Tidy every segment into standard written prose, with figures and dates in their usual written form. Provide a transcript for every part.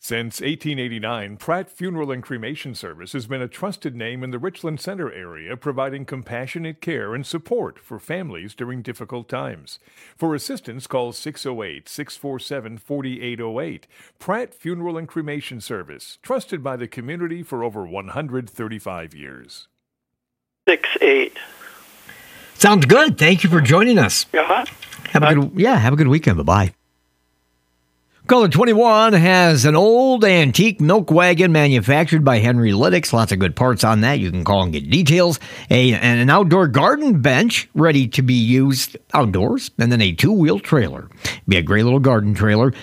Since 1889, Pratt Funeral and Cremation Service has been a trusted name in the Richland Center area, providing compassionate care and support for families during difficult times. For assistance, call 608-647-4808. Pratt Funeral and Cremation Service, trusted by the community for over 135 years. 6-8. Sounds good. Thank you for joining us. Uh-huh. Have a good weekend. Bye-bye. Caller 21 has an old antique milk wagon manufactured by Henry Lyddix. Lots of good parts on that. You can call and get details. And an outdoor garden bench ready to be used outdoors. And then a two-wheel trailer. Be a great little garden trailer.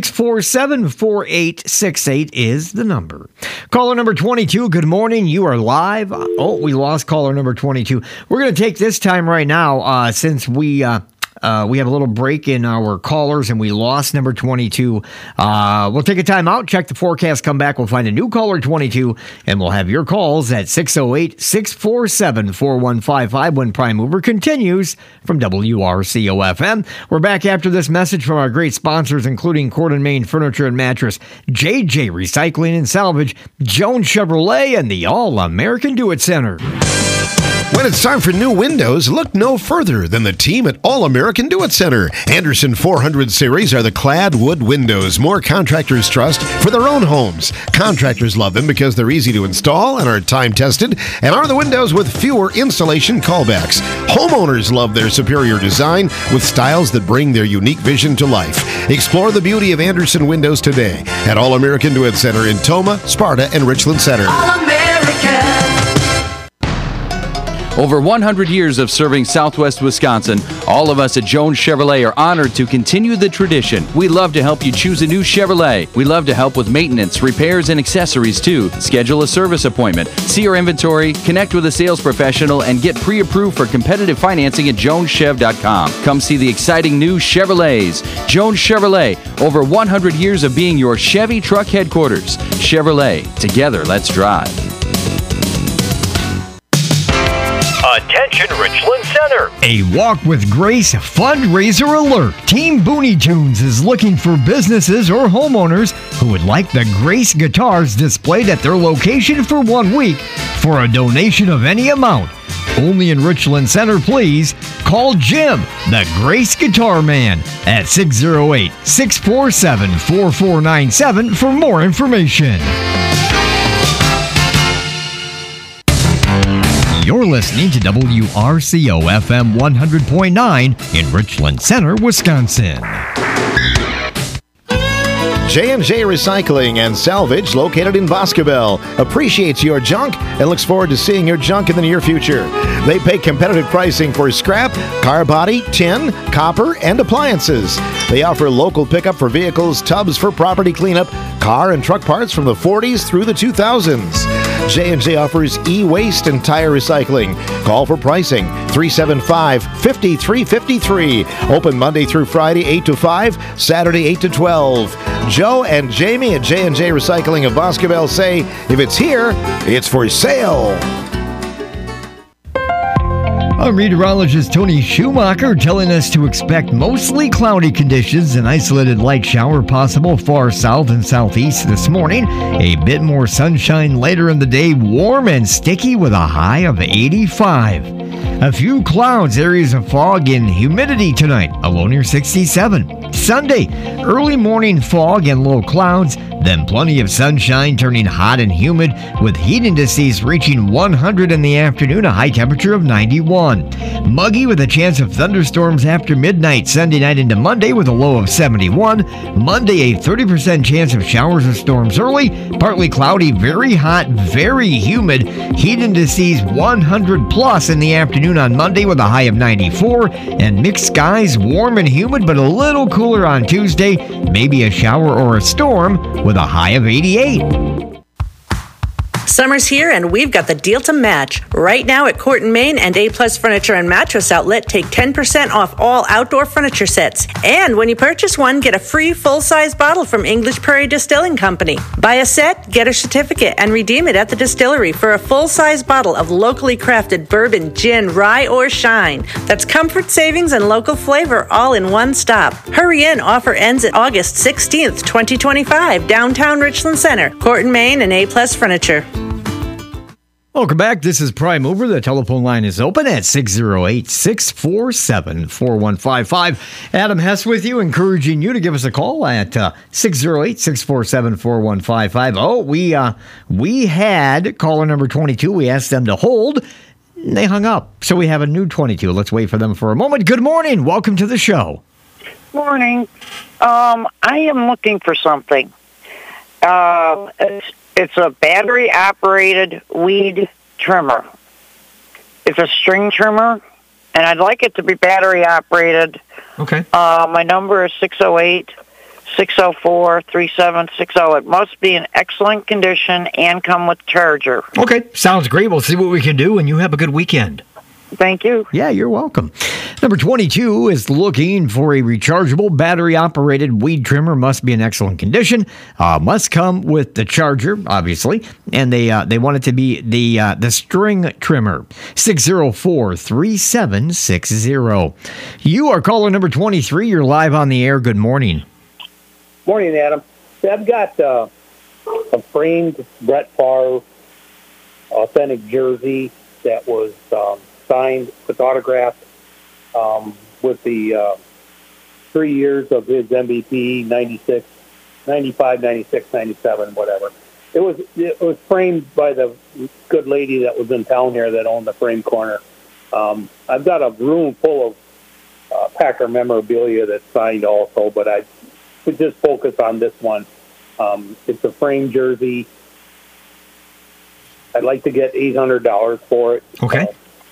647-4868 is the number. Caller number 22, good morning. You are live. Oh, we lost caller number 22. We're going to take this time right now since we have a little break in our callers and we lost number 22. We'll take a time out, check the forecast, come back. We'll find a new caller 22 and we'll have your calls at 608-647-4155 when Prime Mover continues from WRCO-FM. We're back after this message from our great sponsors, including Court and Main Furniture and Mattress, JJ Recycling and Salvage, Jones Chevrolet, and the All-American Do-It Center. When it's time for new windows, look no further than the team at All-American Do-It Center. Anderson 400 series are the clad wood windows more contractors trust for their own homes. Contractors love them because they're easy to install and are time-tested, and are the windows with fewer installation callbacks. Homeowners love their superior design with styles that bring their unique vision to life. Explore the beauty of Anderson windows today at All-American Do-It Center in Toma, Sparta, and Richland Center. All-American. Over 100 years of serving Southwest Wisconsin, all of us at Jones Chevrolet are honored to continue the tradition. We love to help you choose a new Chevrolet. We love to help with maintenance, repairs, and accessories too. Schedule a service appointment, see our inventory, connect with a sales professional, and get pre-approved for competitive financing at joneschev.com. Come see the exciting new Chevrolets. Jones Chevrolet, over 100 years of being your Chevy truck headquarters. Chevrolet, together let's drive. Attention Richland Center. A Walk with Grace fundraiser alert. Team Booney Tunes is looking for businesses or homeowners who would like the Grace guitars displayed at their location for 1 week for a donation of any amount. Only in Richland Center, please. Call Jim, the Grace Guitar Man, at 608-647-4497 for more information. You're listening to WRCO-FM 100.9 in Richland Center, Wisconsin. J&J Recycling and Salvage, located in Boscobel, appreciates your junk and looks forward to seeing your junk in the near future. They pay competitive pricing for scrap, car body, tin, copper, and appliances. They offer local pickup for vehicles, tubs for property cleanup, car and truck parts from the 40s through the 2000s. J&J offers e-waste and tire recycling. Call for pricing, 375-5353. Open Monday through Friday, 8 to 5, Saturday, 8 to 12. Joe and Jamie at J&J Recycling of Boscobel say, if it's here, it's for sale. Our meteorologist Tony Schumacher telling us to expect mostly cloudy conditions, an isolated light shower possible far south and southeast this morning. A bit more sunshine later in the day, warm and sticky with a high of 85. A few clouds, areas of fog and humidity tonight, a low near 67. Sunday, early morning fog and low clouds, then plenty of sunshine turning hot and humid with heat indices reaching 100 in the afternoon, a high temperature of 91. Muggy with a chance of thunderstorms after midnight Sunday night into Monday with a low of 71. Monday, a 30% chance of showers or storms early, partly cloudy, very hot, very humid, heat indices 100 plus in the afternoon on Monday with a high of 94, and mixed skies, warm and humid but a little cooler on Tuesday, maybe a shower or a storm with a high of 88. Summer's here and we've got the deal to match. Right now at Court & Main and A-Plus Furniture and Mattress Outlet, take 10% off all outdoor furniture sets. And when you purchase one, get a free full-size bottle from English Prairie Distilling Company. Buy a set, get a certificate, and redeem it at the distillery for a full-size bottle of locally crafted bourbon, gin, rye, or shine. That's comfort, savings, and local flavor all in one stop. Hurry in. Offer ends at August 16th, 2025, downtown Richland Center. Court & Main and A-Plus Furniture. Welcome back. This is Prime Mover. The telephone line is open at 608-647-4155. Adam Hess with you, encouraging you to give us a call at 608-647-4155. Oh, we had caller number 22. We asked them to hold. They hung up. So we have a new 22. Let's wait for them for a moment. Good morning. Welcome to the show. Morning. I am looking for something. It's a battery-operated weed trimmer. It's a string trimmer, and I'd like it to be battery-operated. Okay. My number is 608-604-3760. It must be in excellent condition and come with charger. Okay. Sounds great. We'll see what we can do, and you have a good weekend. Thank you. Yeah, you're welcome. Number 22 is looking for a rechargeable battery-operated weed trimmer. Must be in excellent condition. Must come with the charger, obviously, and they want it to be the string trimmer. 604-3760. You are caller number 23. You're live on the air. Good morning. Morning, Adam. I've got a framed Brett Favre authentic jersey that was signed with autograph with the 3 years of his MVP, 96, 95, 96, 97, whatever. It was framed by the good lady that was in town here that owned the frame corner. I've got a room full of Packer memorabilia that's signed also, but I would just focus on this one. It's a frame jersey. I'd like to get $800 for it. Okay.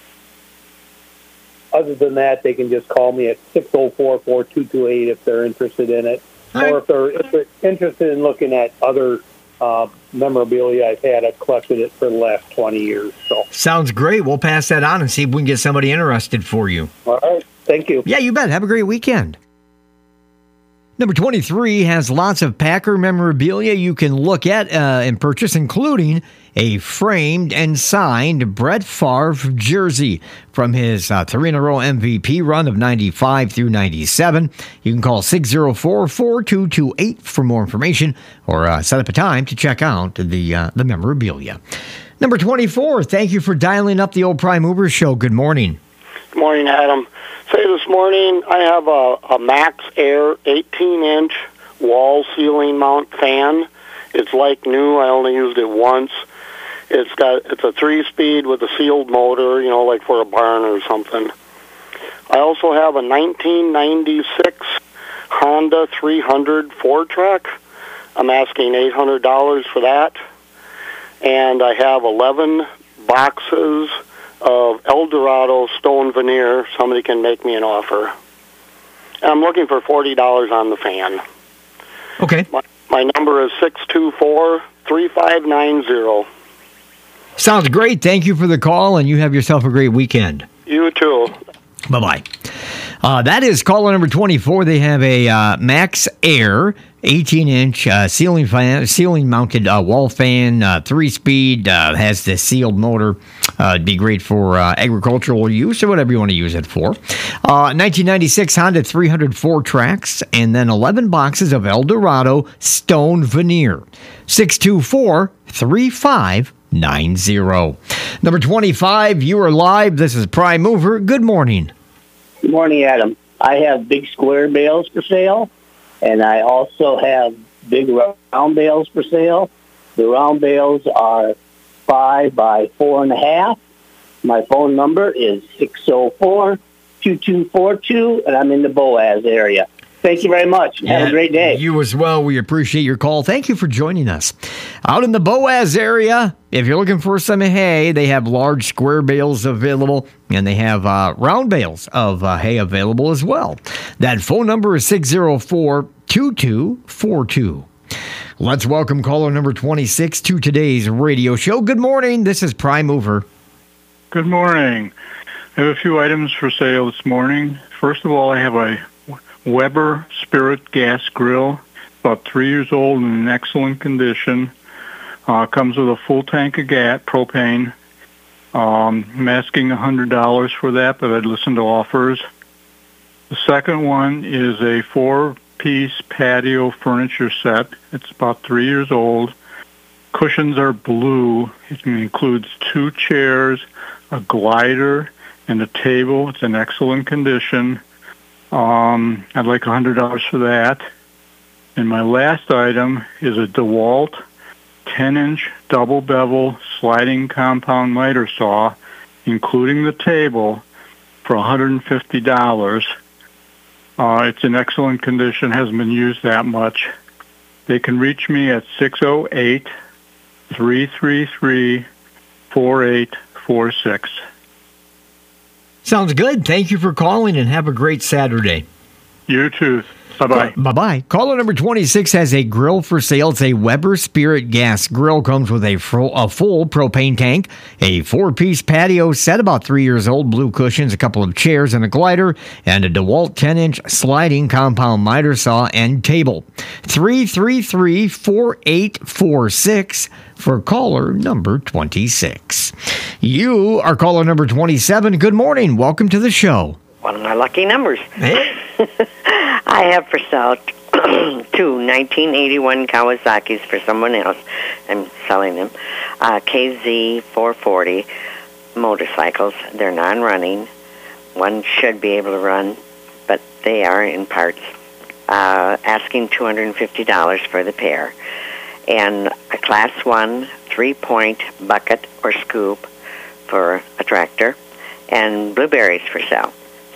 Other than that, they can just call me at 604-4228 if they're interested in it. All or if they're interested in looking at other memorabilia I've had. I've collected it for the last 20 years. So Sounds great. We'll pass that on and see if we can get somebody interested for you. all right. Thank you. Yeah, you bet. Have a great weekend. Number 23 has lots of Packer memorabilia you can look at and purchase, including a framed and signed Brett Favre jersey from his 3-in-a-row MVP run of 95 through 97. You can call 604-4228 for more information or set up a time to check out the memorabilia. Number 24, thank you for dialing up the old Prime Mover Show. Good morning. Good morning, Adam. Say this morning I have a Max Air 18-inch wall ceiling mount fan. It's like new. I only used it once. It's a 3-speed with a sealed motor, like for a barn or something. I also have a 1996 Honda 300 4-track. I'm asking $800 for that. And I have 11 boxes of Eldorado stone veneer. Somebody can make me an offer. And I'm looking for $40 on the fan. Okay. My number is 624-3590. Sounds great. Thank you for the call, and you have yourself a great weekend. You too. Bye-bye. That is caller number 24. They have a Max Air 18-inch ceiling-mounted wall fan, 3-speed, has the sealed motor. It'd be great for agricultural use or whatever you want to use it for. 1996 Honda 300 4-tracks, and then 11 boxes of Eldorado stone veneer. 624-3590. Number 25, you are live. This is Prime Mover. Good morning. Good morning, Adam. I have big square bales for sale, and I also have big round bales for sale. The round bales are 5 by 4.5. My phone number is 604-2242, and I'm in the Boaz area. Thank you very much. Have a great day. You as well. We appreciate your call. Thank you for joining us. Out in the Boaz area, if you're looking for some hay, they have large square bales available, and they have round bales of hay available as well. That phone number is 604-2242. Let's welcome caller number 26 to today's radio show. Good morning. This is Prime Mover. Good morning. I have a few items for sale this morning. First of all, I have a Weber Spirit gas grill, about 3 years old and in excellent condition. Comes with a full tank of gas, propane. I'm asking $100 for that, but I'd listen to offers. The second one is a 4-piece patio furniture set. It's about 3 years old. Cushions are blue. It includes 2 chairs, a glider, and a table. It's in excellent condition. I'd like $100 for that. And my last item is a DeWalt 10-inch double bevel sliding compound miter saw, including the table, for $150. It's in excellent condition, hasn't been used that much. They can reach me at 608-333-4846. Sounds good. Thank you for calling and have a great Saturday. You too. Bye-bye. Bye-bye. Caller number 26 has a grill for sale. It's a Weber Spirit gas grill. Comes with a full propane tank, a 4-piece patio set, about 3 years old, blue cushions, a couple of chairs and a glider, and a DeWalt 10-inch sliding compound miter saw and table. 333-4846 for caller number 26. You are caller number 27. Good morning. Welcome to the show. One of my lucky numbers. Hey. I have for sale 2 1981 Kawasaki's for someone else. I'm selling them. KZ 440 motorcycles. They're non-running. One should be able to run, but they are in parts. Asking $250 for the pair. And a Class 1 3-point bucket or scoop for a tractor. And blueberries for sale.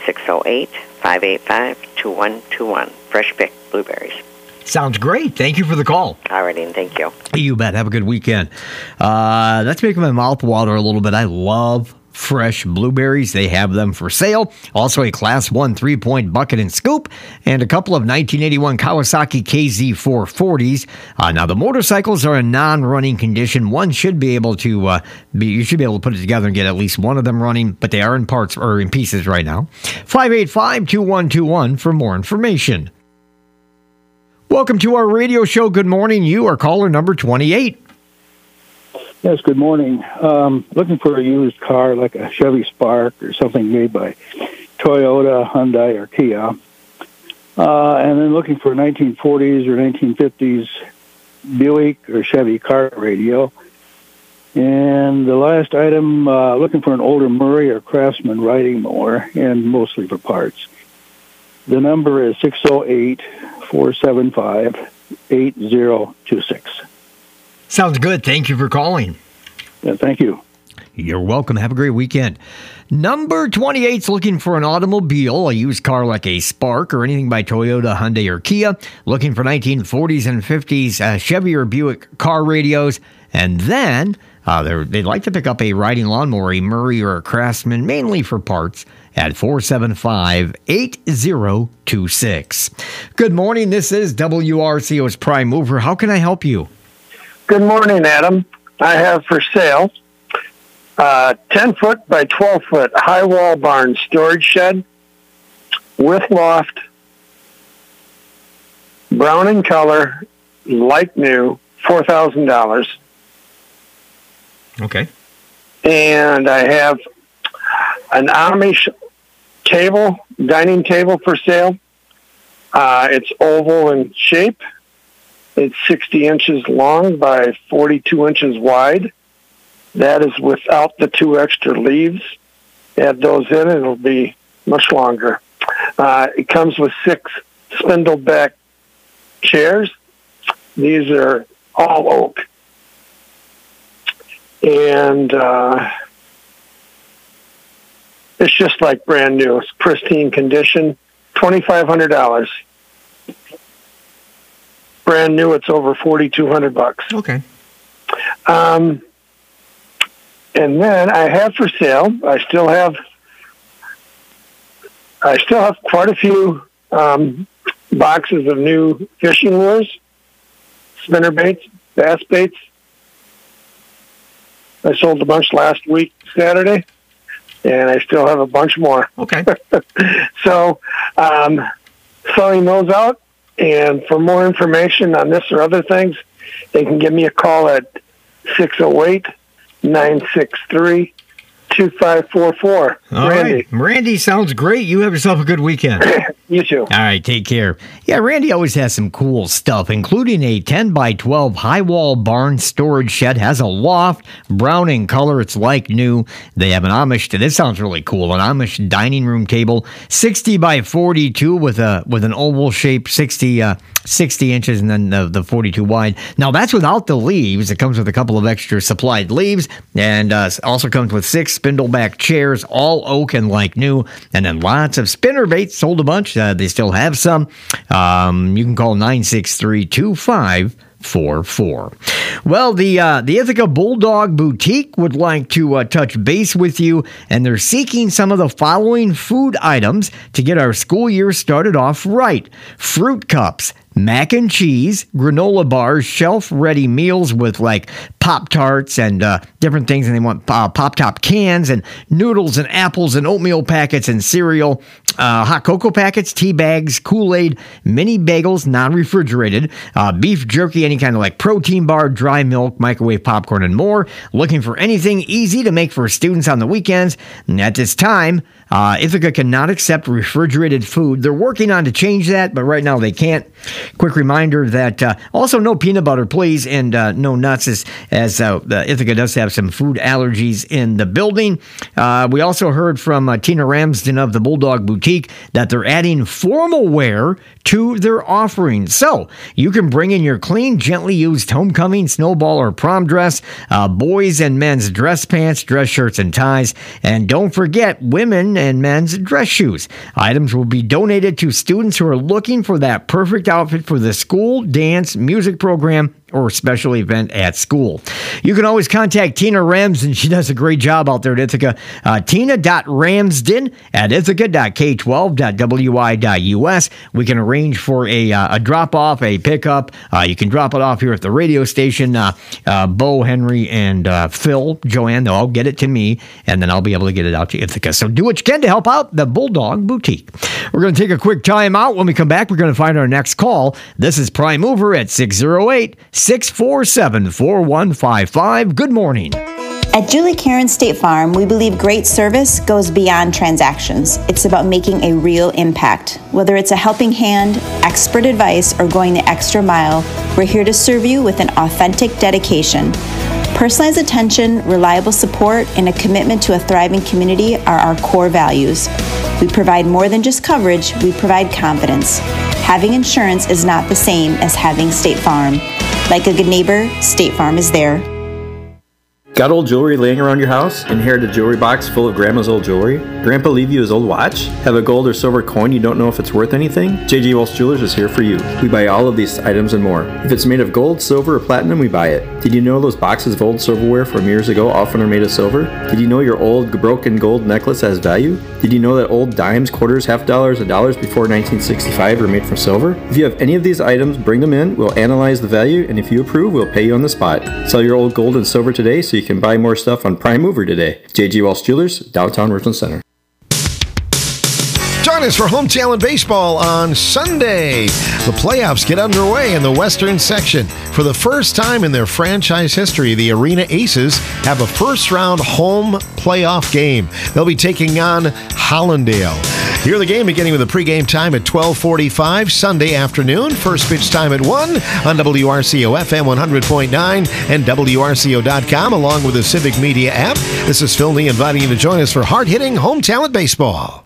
608-585-2121. Fresh pick blueberries. Sounds great. Thank you for the call. All right, and thank you. You bet. Have a good weekend. That's making my mouth water a little bit. I love fresh blueberries. They have them for sale. Also a Class 1 3-point bucket and scoop, and a couple of 1981 Kawasaki KZ 440s. Now the motorcycles are in non-running condition. One should be able to you should be able to put it together and get at least one of them running, but they are in parts or in pieces right now. 585-2121 for more information. Welcome to our radio show. Good morning. You are caller number 28. Yes, good morning. Looking for a used car like a Chevy Spark or something made by Toyota, Hyundai, or Kia. And then looking for a 1940s or 1950s Buick or Chevy car radio. And the last item, looking for an older Murray or Craftsman riding mower, and mostly for parts. The number is 608-475-8026. Sounds good. Thank you for calling. Yeah, thank you. You're welcome. Have a great weekend. Number 28 is looking for an automobile, a used car like a Spark or anything by Toyota, Hyundai, or Kia. Looking for 1940s and 50s Chevy or Buick car radios. And then they'd like to pick up a riding lawnmower, a Murray or a Craftsman, mainly for parts, at 475-8026. Good morning. This is WRCO's Prime Mover. How can I help you? Good morning, Adam. I have for sale 10-foot by 12-foot high wall barn storage shed with loft, brown in color, like new, $4,000. Okay. And I have an Amish table, dining table for sale. It's oval in shape. It's 60 inches long by 42 inches wide. That is without the 2 extra leaves. Add those in and it'll be much longer. It comes with 6 spindle back chairs. These are all oak. And it's just like brand new. It's pristine condition. $2,500. Brand new, it's over $4,200. Okay. And then I have for sale. I still have quite a few boxes of new fishing lures. spinner baits, bass baits. I sold a bunch last week, Saturday, and I still have a bunch more. Okay. So, selling those out, and for more information on this or other things, they can give me a call at 608-963-2544. All Randy. right. Randy, sounds great. You have yourself a good weekend. You too. All right, take care. Yeah, Randy always has some cool stuff, including a 10 by 12 high wall barn storage shed. Has a loft, brown in color. It's like new. They have an Amish. This sounds really cool. An Amish dining room table, 60 by 42 with an oval shape, 60 inches, and then the 42 wide. Now that's without the leaves. It comes with a couple of extra supplied leaves, and also comes with 6 spindleback chairs, all oak and like new, and then lots of spinner baits. Sold a bunch. They still have some. You can call 963-2544. Well, the Ithaca Bulldog Boutique would like to touch base with you, and they're seeking some of the following food items to get our school year started off right. Fruit cups, mac and cheese, granola bars, shelf-ready meals with like Pop-Tarts and different things, and they want Pop-Top cans and noodles and apples and oatmeal packets and cereal, hot cocoa packets, tea bags, Kool-Aid, mini bagels, non-refrigerated, beef jerky, any kind of like protein bar, dry milk, microwave popcorn, and more. Looking for anything easy to make for students on the weekends. And at this time, Ithaca cannot accept refrigerated food. They're working on to change that, but right now they can't. Quick reminder that also no peanut butter, please, and no nuts, as Ithaca does have some food allergies in the building. We also heard from Tina Ramsden of the Bulldog Boutique that they're adding formal wear to their offerings. So you can bring in your clean, gently used homecoming, snowball, or prom dress, boys and men's dress pants, dress shirts, and ties. And don't forget women and men's dress shoes. Items will be donated to students who are looking for that perfect outfit for the school, dance, music program, or special event at school. You can always contact Tina Ramsden. She does a great job out there at Ithaca. Tina.ramsden@ithaca.k12.wi.us. We can arrange for a drop-off, a pickup. You can drop it off here at the radio station. Bo, Henry, and Phil, Joanne, they'll all get it to me, and then I'll be able to get it out to Ithaca. So do what you can to help out the Bulldog Boutique. We're going to take a quick time out. When we come back, we're going to find our next call. This is Prime Mover at 608-647-4155. Good morning. At Julie Karen State Farm, we believe great service goes beyond transactions. It's about making a real impact. Whether it's a helping hand, expert advice, or going the extra mile, we're here to serve you with an authentic dedication. Personalized attention, reliable support, and a commitment to a thriving community are our core values. We provide more than just coverage, we provide confidence. Having insurance is not the same as having State Farm. Like a good neighbor, State Farm is there. Got old jewelry laying around your house? Inherited a jewelry box full of Grandma's old jewelry? Grandpa leave you his old watch? Have a gold or silver coin you don't know if it's worth anything? J.G. Walsh Jewelers is here for you. We buy all of these items and more. If it's made of gold, silver, or platinum, we buy it. Did you know those boxes of old silverware from years ago often are made of silver? Did you know your old broken gold necklace has value? Did you know that old dimes, quarters, half dollars, and dollars before 1965 were made from silver? If you have any of these items, bring them in. We'll analyze the value, and if you approve, we'll pay you on the spot. Sell your old gold and silver today so you can buy more stuff on Prime Mover today. J.G. Walsh Jewelers, downtown Richland Center. Join us for Home Talent Baseball on Sunday. The playoffs get underway in the Western section. For the first time in their franchise history, the Arena Aces have a first-round home playoff game. They'll be taking on Hollandale. Hear the game beginning with a pregame time at 12:45 Sunday afternoon. First pitch time at 1 on WRCO FM 100.9 and WRCO.com, along with the Civic Media app. This is Phil Nee inviting you to join us for hard-hitting Home Talent Baseball.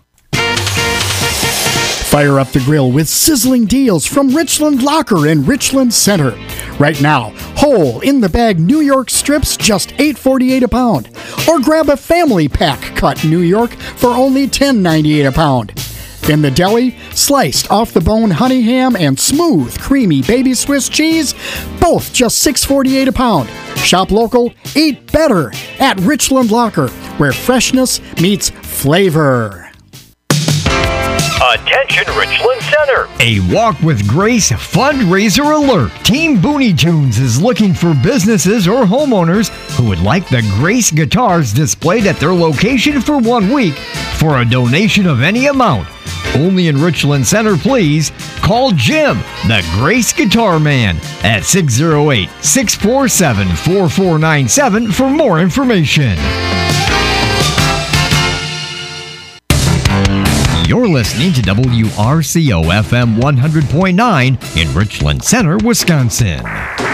Fire up the grill with sizzling deals from Richland Locker in Richland Center. Right now, whole in-the-bag New York strips just $8.48 a pound. Or grab a family pack cut New York for only $10.98 a pound. In the deli, sliced off-the-bone honey ham and smooth, creamy baby Swiss cheese, both just $6.48 a pound. Shop local, eat better at Richland Locker, where freshness meets flavor. Attention Richland Center. A Walk with Grace fundraiser alert. Team Booney Tunes is looking for businesses or homeowners who would like the Grace guitars displayed at their location for 1 week for a donation of any amount. Only in Richland Center, please. Call Jim, the Grace Guitar Man, at 608-647-4497 for more information. You're listening to WRCO FM 100.9 in Richland Center, Wisconsin.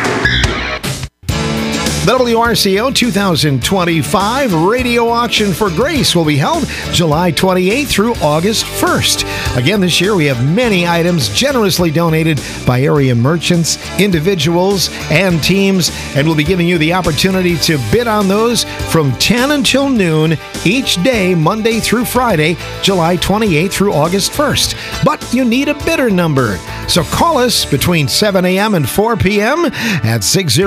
The WRCO 2025 Radio Auction for Grace will be held July 28th through August 1st. Again, this year we have many items generously donated by area merchants, individuals, and teams, and we'll be giving you the opportunity to bid on those from 10 until noon each day, Monday through Friday, July 28th through August 1st. But you need a bidder number, so call us between 7 a.m. and 4 p.m. at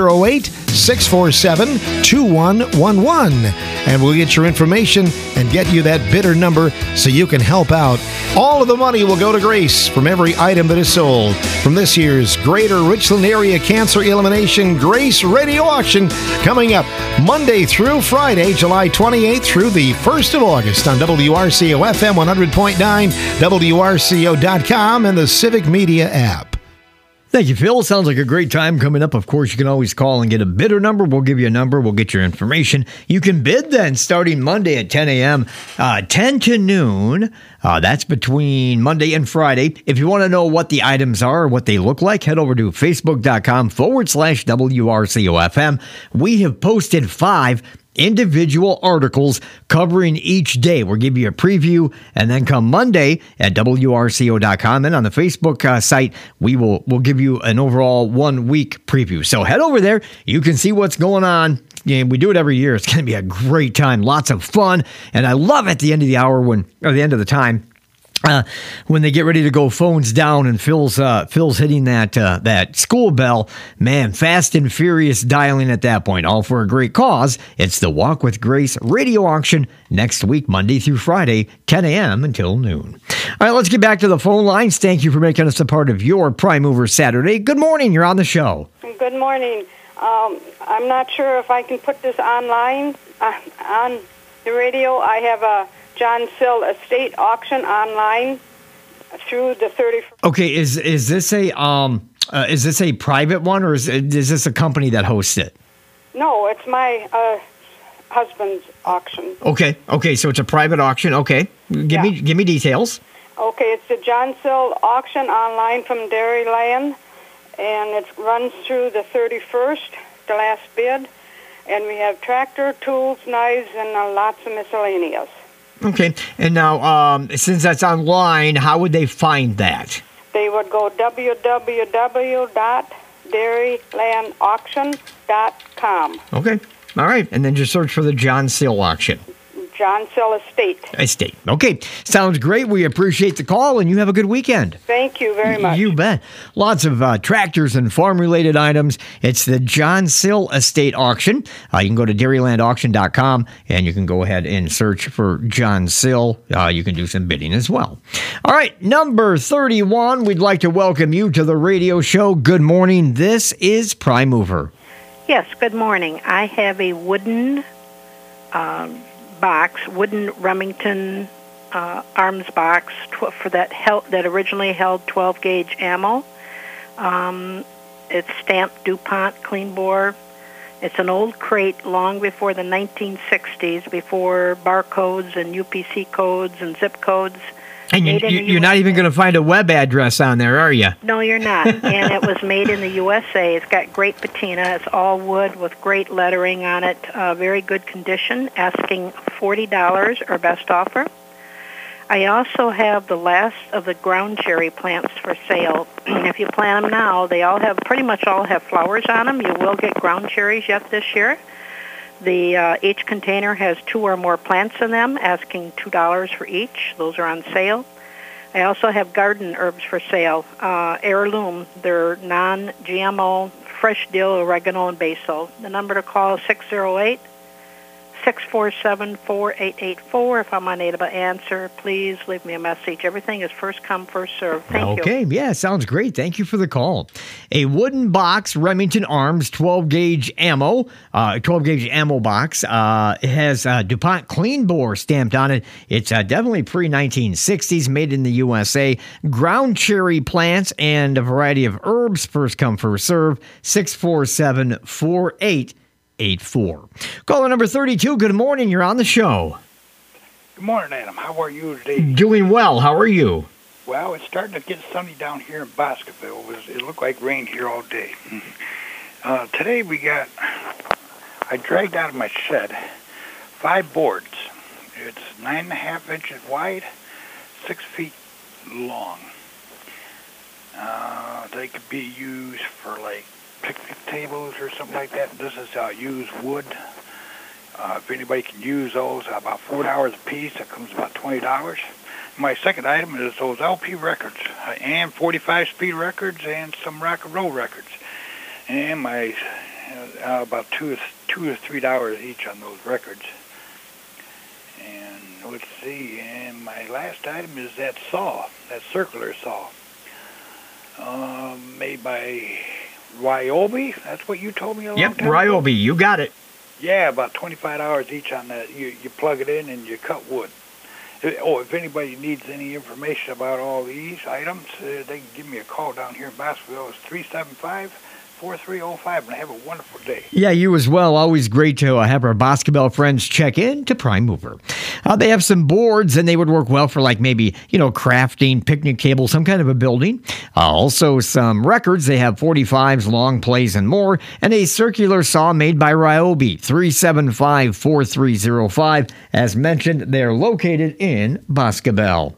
608-647-2111, and we'll get your information and get you that bidder number so you can help out. All of the money will go to Grace from every item that is sold from this year's Greater Richland Area Cancer Elimination Grace Radio Auction, coming up Monday through Friday, July 28th through the 1st of August on WRCO FM 100.9, WRCO.com, and the Civic Media app. Thank you, Phil. Sounds like a great time coming up. Of course, you can always call and get a bidder number. We'll give you a number. We'll get your information. You can bid then starting Monday at 10 a.m., 10 to noon. That's between Monday and Friday. If you want to know what the items are or what they look like, head over to facebook.com/WRCOFM. We have posted 5 individual articles covering each day. We'll give you a preview, and then come Monday at WRCO.com and on the Facebook site, we'll give you an overall 1 week preview. So head over there. You can see what's going on. Yeah, we do it every year. It's going to be a great time, lots of fun, and I love at the end of the hour or the end of the time. When they get ready to go phones down and Phil's hitting that school bell, man, fast and furious dialing at that point, all for a great cause. It's the Walk with Grace Radio Auction next week, Monday through Friday, 10 a.m. until noon. All right, let's get back to the phone lines. Thank you for making us a part of your Prime Mover Saturday. Good morning. You're on the show. Good morning. I'm not sure if I can put this online on the radio. I have a John Sill Estate auction online through the 31st. Okay, is this a private one, or is this a company that hosts it? No, it's my husband's auction. Okay, so it's a private auction. Okay, give me details. Okay, it's the John Sill auction online from Dairyland, and it runs through the 31st, the last bid, and we have tractor, tools, knives, and lots of miscellaneous. Okay, and now, since that's online, how would they find that? They would go www.dairylandauction.com. Okay, all right, and then just search for the John Sill auction. John Sill Estate. Okay, sounds great. We appreciate the call, and you have a good weekend. Thank you very much. You bet. Lots of tractors and farm-related items. It's the John Sill Estate Auction. You can go to dairylandauction.com, and you can go ahead and search for John Sill. You can do some bidding as well. All right, number 31, we'd like to welcome you to the radio show. Good morning. This is Prime Mover. Yes, good morning. I have a wooden wooden Remington arms box for that originally held 12-gauge ammo. It's stamped DuPont clean bore. It's an old crate long before the 1960s, before barcodes and UPC codes and zip codes. And you're not even going to find a web address on there, are you? No, you're not. And it was made in the USA. It's got great patina. It's all wood with great lettering on it. Very good condition. Asking $40 or best offer. I also have the last of the ground cherry plants for sale. If you plant them now, they pretty much all have flowers on them. You will get ground cherries yet this year. Each container has 2 or more plants in them, asking $2 for each. Those are on sale. I also have garden herbs for sale. Heirloom, they're non-GMO, fresh dill, oregano, and basil. The number to call is 647-4884. If I'm unable to answer, please leave me a message. Everything is first come, first served. Thank you. Okay, yeah, sounds great. Thank you for the call. A wooden box, Remington Arms, 12-gauge ammo, 12-gauge ammo box. It has DuPont clean bore stamped on it. It's definitely pre-1960s, made in the USA. Ground cherry plants and a variety of herbs, first come, first serve. 647-4884. Caller number 32, good morning. You're on the show. Good morning, Adam. How are you today? Doing well. How are you? Well, it's starting to get sunny down here in Boscoville. It looked like rain here all day. Today I dragged out of my shed 5 boards. It's 9.5 inches wide, 6 feet long. They could be used for like picnic tables or something like that. This is used wood. If anybody can use those, about $4 a piece. That comes about $20. My second item is those LP records and 45-speed records and some rock and roll records. And my about $2 to $3 each on those records. And let's see. And my last item is that saw, that circular saw, made by Ryobi. That's what you told me a long time ago? Yep, Ryobi. You got it. Yeah, about $25 each on that. You plug it in and you cut wood. If anybody needs any information about all these items, they can give me a call down here in Boscoville. It's 375-4305, and have a wonderful day. Yeah, you as well. Always great to have our Boscoville friends check in to Prime Mover. They have some boards, and they would work well for like maybe, crafting, picnic table, some kind of a building. Also some records. They have 45s, long plays, and more. And a circular saw made by Ryobi, 375-4305. As mentioned, they're located in Boscoville.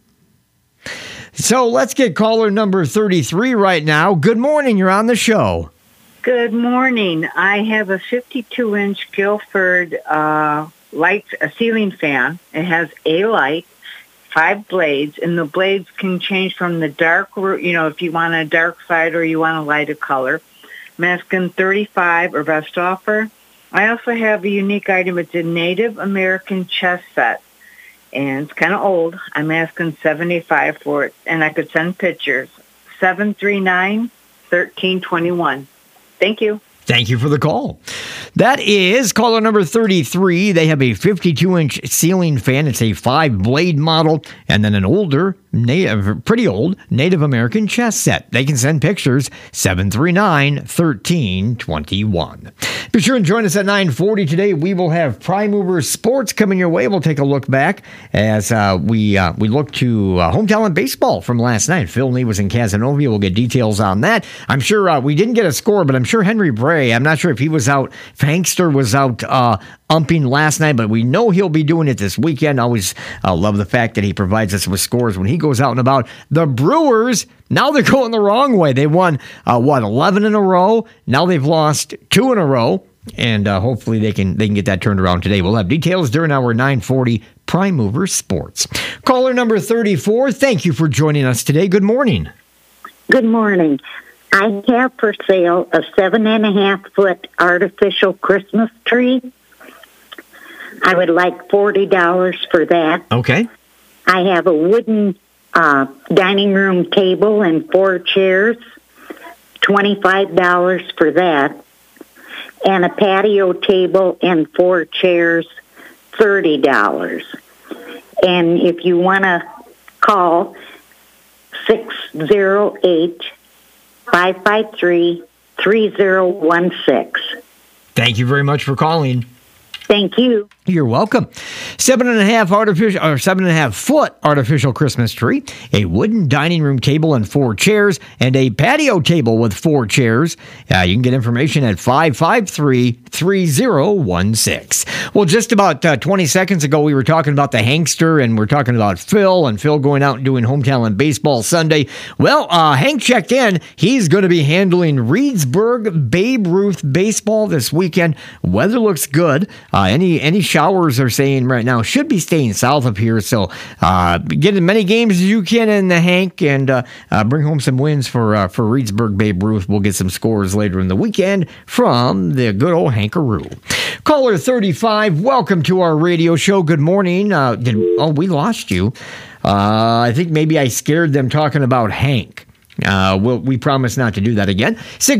So let's get caller number 33 right now. Good morning. You're on the show. Good morning. I have a 52-inch Guilford light, a ceiling fan. It has a light, 5 blades, and the blades can change from the dark, if you want a dark side or you want a lighter color. I'm asking $35 or best offer. I also have a unique item. It's a Native American chess set, and it's kind of old. I'm asking $75 for it, and I could send pictures. 739-1321. Thank you. Thank you for the call. That is caller number 33. They have a 52-inch ceiling fan. It's a 5-blade model, and then an older, pretty old Native American chess set. They can send pictures, 739-1321. Be sure and join us at 9:40 today. We will have Prime Mover Sports coming your way. We'll take a look back as we look to home talent baseball from last night. Phil Lee was in Casanova. We'll get details on that. I'm sure we didn't get a score, but I'm sure Henry Bray, I'm not sure if he was out. Hankster was out umping last night, but we know he'll be doing it this weekend. Always love the fact that he provides us with scores when he goes out and about. The Brewers, now they're going the wrong way. They won, 11 in a row. Now they've lost 2 in a row, and hopefully they can get that turned around today. We'll have details during our 9:40 Prime Mover Sports. Caller number 34, thank you for joining us today. Good morning. Good morning. I have for sale a 7.5-foot artificial Christmas tree. I would like $40 for that. Okay. I have a wooden dining room table and 4 chairs, $25 for that. And a patio table and 4 chairs, $30. And if you want to call, 608-553-3016. Thank you very much for calling. Thank you. You're welcome. 7.5-foot artificial Christmas tree, a wooden dining room table and 4 chairs, and a patio table with 4 chairs. You can get information at 553-3016. Well, just about 20 seconds ago, we were talking about the Hankster, and we're talking about Phil, and Phil going out and doing home talent baseball Sunday. Well, Hank checked in. He's going to be handling Reedsburg Babe Ruth baseball this weekend. Weather looks good. Any showers are saying right now should be staying south of here. So get as many games as you can in the Hank and bring home some wins for Reedsburg Babe Ruth. We'll get some scores later in the weekend from the good old Hankaroo. Caller 35, welcome to our radio show. Good morning. We lost you. I think maybe I scared them talking about Hank. We promise not to do that again.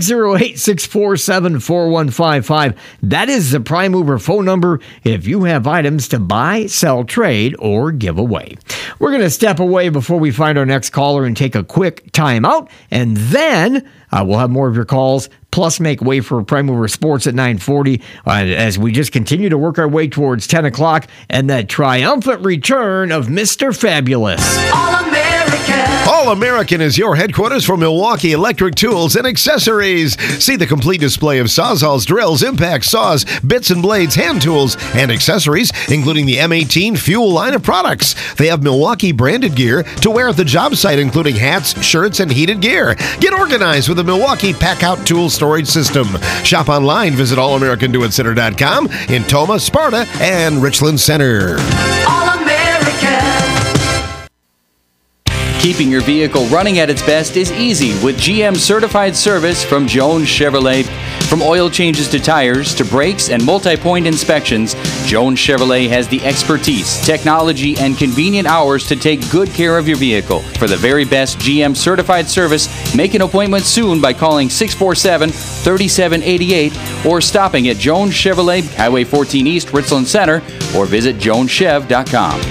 608-647-4155. That is the Prime Mover phone number if you have items to buy, sell, trade, or give away. We're going to step away before we find our next caller and take a quick time out, and then we'll have more of your calls, plus make way for Prime Mover Sports at 9:40 as we just continue to work our way towards 10 o'clock and that triumphant return of Mr. Fabulous. All-American is your headquarters for Milwaukee electric tools and accessories. See the complete display of sawzalls, drills, impact saws, bits and blades, hand tools, and accessories, including the M18 Fuel line of products. They have Milwaukee branded gear to wear at the job site, including hats, shirts, and heated gear. Get organized with the Milwaukee Pack-Out Tool Storage System. Shop online. Visit allamericandoitcenter.com in Toma, Sparta, and Richland Center. Keeping your vehicle running at its best is easy with GM certified service from Jones Chevrolet. From oil changes to tires to brakes and multi-point inspections, Jones Chevrolet has the expertise, technology, and convenient hours to take good care of your vehicle. For the very best GM certified service, make an appointment soon by calling 647-3788 or stopping at Jones Chevrolet, Highway 14 East, Richland Center, or visit joneschev.com.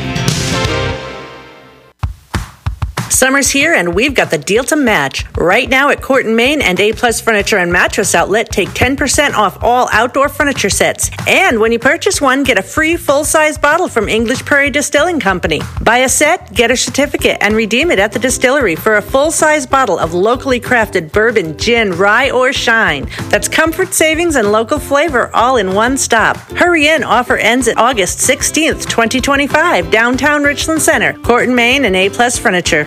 Summer's here, and we've got the deal to match. Right now at Court & Main and A-Plus Furniture and Mattress Outlet, take 10% off all outdoor furniture sets. And when you purchase one, get a free full-size bottle from English Prairie Distilling Company. Buy a set, get a certificate, and redeem it at the distillery for a full-size bottle of locally crafted bourbon, gin, rye, or shine. That's comfort, savings, and local flavor all in one stop. Hurry in. Offer ends at August 16th, 2025, downtown Richland Center. Court & Main and A-Plus Furniture.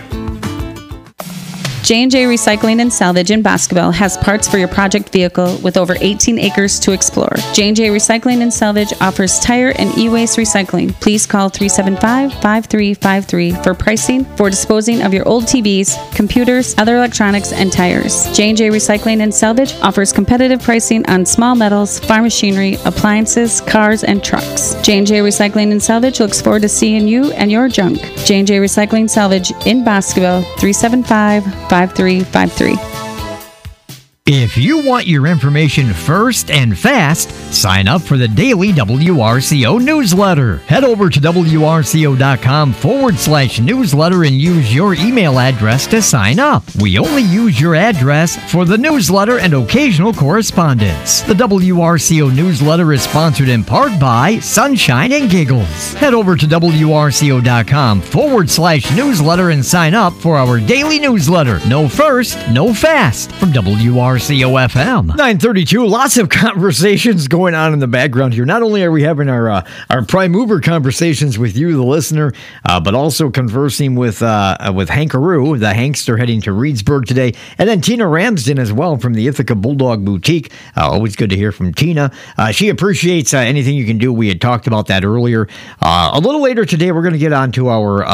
J&J Recycling and Salvage in Boscobel has parts for your project vehicle with over 18 acres to explore. J&J Recycling and Salvage offers tire and e-waste recycling. Please call 375-5353 for pricing for disposing of your old TVs, computers, other electronics, and tires. J&J Recycling and Salvage offers competitive pricing on small metals, farm machinery, appliances, cars, and trucks. J&J Recycling and Salvage looks forward to seeing you and your junk. J&J Recycling Salvage in Boscobel, 375-5353. If you want your information first and fast, sign up for the daily WRCO newsletter. Head over to WRCO.com/newsletter and use your email address to sign up. We only use your address for the newsletter and occasional correspondence. The WRCO newsletter is sponsored in part by Sunshine and Giggles. Head over to WRCO.com/newsletter and sign up for our daily newsletter. No first, no fast from WRCO. RCO-FM. 9:32, lots of conversations going on in the background here. Not only are we having our Prime Mover conversations with you, the listener, but also conversing with Hankaroo, the Hankster, heading to Reedsburg today, and then Tina Ramsden as well from the Ithaca Bulldog Boutique. Always good to hear from Tina. She appreciates anything you can do. We had talked about that earlier. A little later today, we're going to get onto our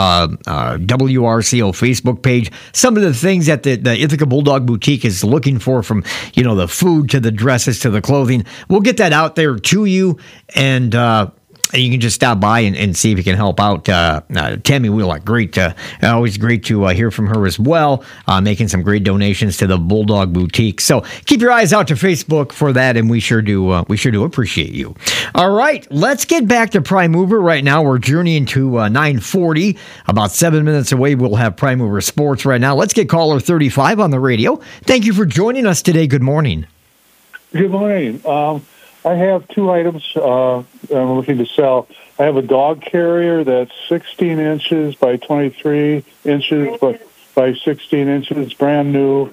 WRCO Facebook page. Some of the things that the Ithaca Bulldog Boutique is looking for, from the food to the dresses to the clothing. We'll get that out there to you, and you can just stop by and see if you can help out. Tammy Wheelock, great, always great to hear from her as well, making some great donations to the Bulldog Boutique. So keep your eyes out to Facebook for that, and we sure do appreciate you. All right, let's get back to Prime Mover right now. We're journeying to 9:40, about 7 minutes away. We'll have Prime Mover Sports right now. Let's get caller 35 on the radio. Thank you for joining us today. Good morning. Good morning. I have two items I'm looking to sell. I have a dog carrier that's 16 inches by 23 inches by 16 inches, brand new,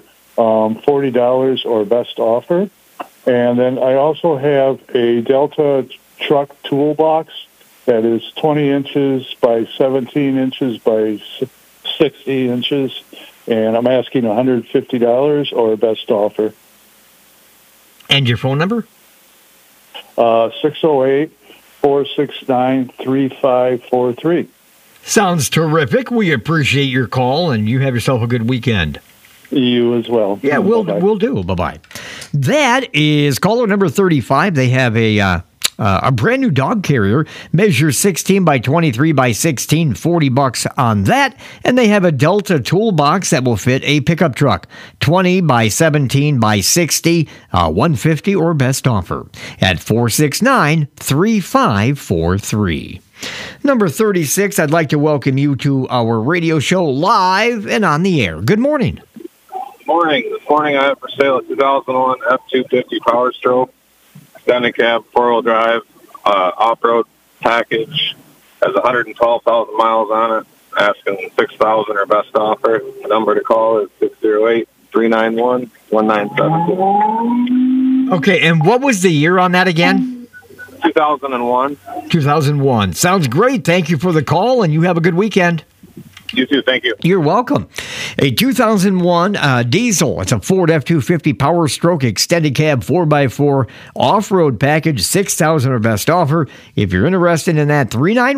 $40 or best offer. And then I also have a Delta truck toolbox that is 20 inches by 17 inches by 60 inches, and I'm asking $150 or best offer. And your phone number? 608-4 469-3543. Sounds terrific. We appreciate your call, and you have yourself a good weekend. You as well. Yeah, we'll do. Bye-bye. That is caller number 35. They have a brand new dog carrier, measures 16 by 23 by 16, $40 on that. And they have a Delta toolbox that will fit a pickup truck, 20 by 17 by 60, $150 or best offer at 469-3543. Number 36, I'd like to welcome you to our radio show live and on the air. Good morning. Morning. This morning I have for sale a 2001 F-250 Power Stroke, extended cab, four-wheel drive, off-road package. Has 112,000 miles on it. Asking $6,000 or best offer. The number to call is 608-391-1972. Okay, and what was the year on that again? 2001. 2001. Sounds great. Thank you for the call, and you have a good weekend. You too. Thank you. You're welcome. A 2001 diesel. It's a Ford F-250 Power Stroke extended cab 4x4 off-road package, $6,000 or best offer. If you're interested in that,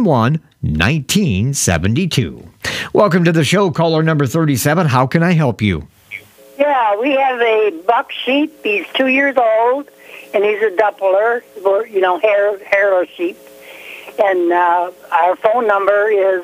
391-1972. Welcome to the show, caller number 37. How can I help you? Yeah, we have a buck sheep. He's 2 years old, and he's a doubler, hairless sheep. And our phone number is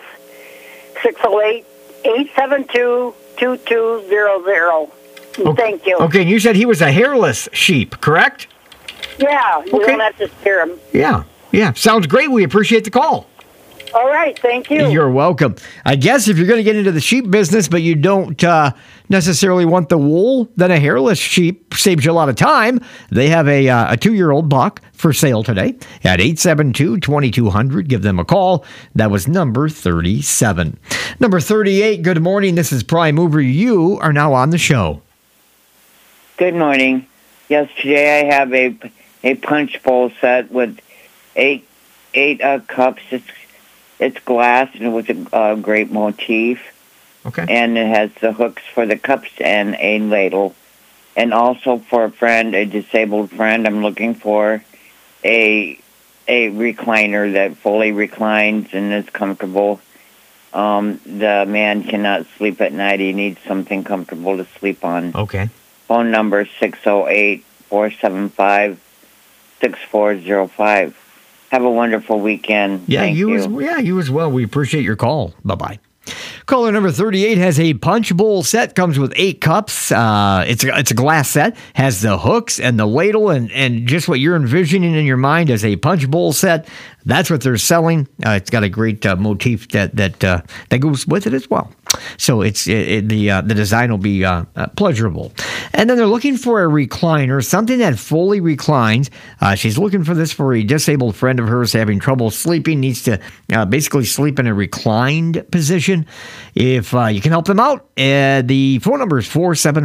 608-872-2200. Thank you. Okay, and you said he was a hairless sheep, correct? Yeah, you don't have to scare him. Yeah. Sounds great. We appreciate the call. All right, thank you. You're welcome. I guess if you're going to get into the sheep business, but you don't necessarily want the wool, then a hairless sheep saves you a lot of time. They have a 2-year-old buck for sale today at 872-2200. Give them a call. That was number 37. Number 38, good morning. This is Prime Mover. You are now on the show. Good morning. Yes, today I have a punch bowl set with eight cups. It's glass and with a great motif. Okay. And it has the hooks for the cups and a ladle. And also for a friend, a disabled friend, I'm looking for a recliner that fully reclines and is comfortable. The man cannot sleep at night. He needs something comfortable to sleep on. Okay. Phone number 608-475-6405. Have a wonderful weekend. Thank you. You as well. We appreciate your call. Bye-bye. Caller number 38 has a punch bowl set, comes with 8 cups. It's a glass set, has the hooks and the ladle and just what you're envisioning in your mind as a punch bowl set. That's what they're selling. It's got a great motif that goes with it as well. So the design will be pleasurable. And then they're looking for a recliner, something that fully reclines. She's looking for this for a disabled friend of hers having trouble sleeping, needs to basically sleep in a reclined position. If you can help them out, the phone number is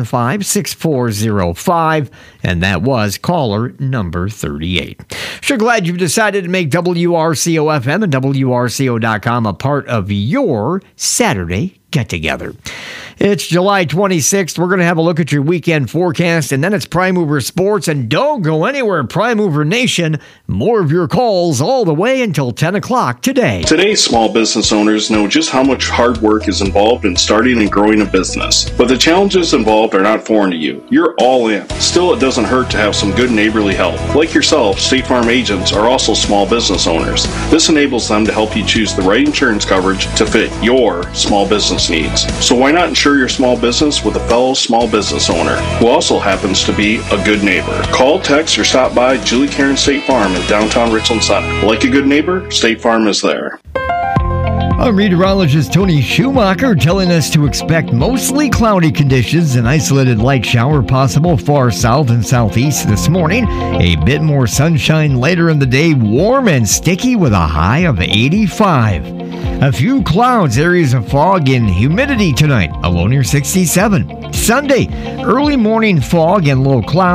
475-6405, and that was caller number 38. Sure glad you've decided to make WRCO-FM and WRCO.com a part of your Saturday get-together. It's July 26th. We're going to have a look at your weekend forecast, and then it's Prime Mover Sports. And don't go anywhere, Prime Mover Nation. More of your calls all the way until 10 o'clock today. Today's small business owners know just how much hard work is involved in starting and growing a business. But the challenges involved are not foreign to you. You're all in. Still, it doesn't hurt to have some good neighborly help. Like yourself, State Farm agents are also small business owners. This enables them to help you choose the right insurance coverage to fit your small business needs. So why not insure your small business with a fellow small business owner who also happens to be a good neighbor? Call, text, or stop by Julie Karen State Farm in downtown Richland Center. Like a good neighbor, State Farm is there. Our meteorologist Tony Schumacher telling us to expect mostly cloudy conditions, an isolated light shower possible far south and southeast this morning. A bit more sunshine later in the day, warm and sticky with a high of 85. A few clouds, areas of fog and humidity tonight, a low near 67. Sunday, early morning fog and low clouds,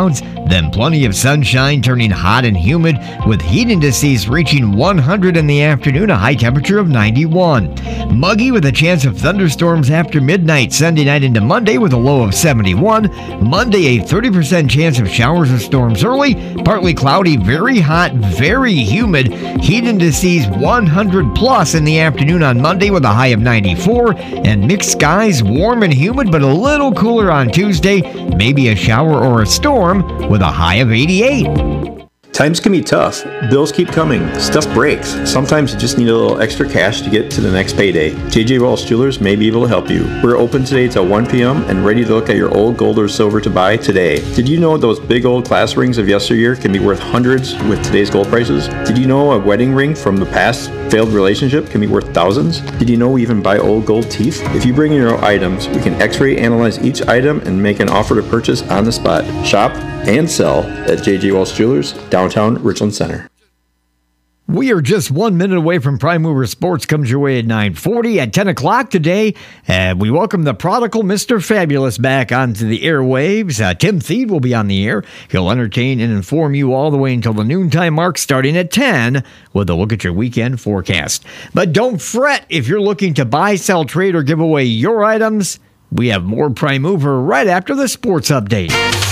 Then plenty of sunshine turning hot and humid with heat indices reaching 100 in the afternoon, a high temperature of 91. Muggy with a chance of thunderstorms after midnight Sunday night into Monday with a low of 71. Monday, a 30% chance of showers or storms early. Partly cloudy, very hot, very humid. Heat indices 100 plus in the afternoon on Monday with a high of 94. And mixed skies, warm and humid, but a little cooler on Tuesday. Maybe a shower or a storm with a high of 88. Times can be tough. Bills keep coming. Stuff breaks. Sometimes you just need a little extra cash to get to the next payday. J.J. Walsh Jewelers may be able to help you. We're open today till 1 p.m. and ready to look at your old gold or silver to buy today. Did you know those big old class rings of yesteryear can be worth hundreds with today's gold prices? Did you know a wedding ring from the past failed relationship can be worth thousands? Did you know we even buy old gold teeth? If you bring in your items, we can x-ray analyze each item and make an offer to purchase on the spot. Shop and sell at J.J. Walsh Jewelers, downtown Richland Center. We are just 1 minute away from Prime Mover Sports. Comes your way at 9:40. At 10 o'clock today, we welcome the prodigal Mr. Fabulous back onto the airwaves. Tim Thied will be on the air. He'll entertain and inform you all the way until the noontime mark, starting at 10 with a look at your weekend forecast. But don't fret if you're looking to buy, sell, trade, or give away your items. We have more Prime Mover right after the sports update.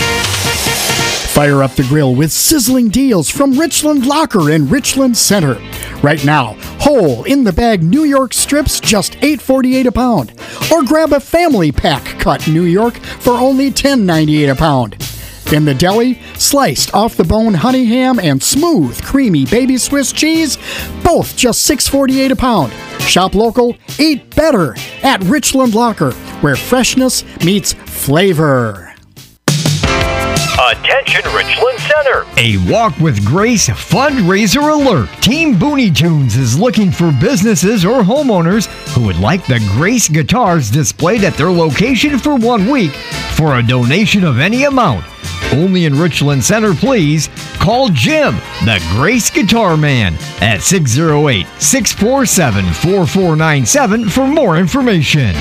Fire up the grill with sizzling deals from Richland Locker in Richland Center. Right now, whole in-the-bag New York strips just $8.48 a pound. Or grab a family pack cut New York for only $10.98 a pound. In the deli, sliced off-the-bone honey ham and smooth, creamy baby Swiss cheese, both just $6.48 a pound. Shop local, eat better at Richland Locker, where freshness meets flavor. Attention Richland Center. A Walk with Grace fundraiser alert. Team Booney Tunes is looking for businesses or homeowners who would like the Grace guitars displayed at their location for 1 week for a donation of any amount. Only in Richland Center, please. Call Jim, the Grace Guitar Man, at 608-647-4497 for more information.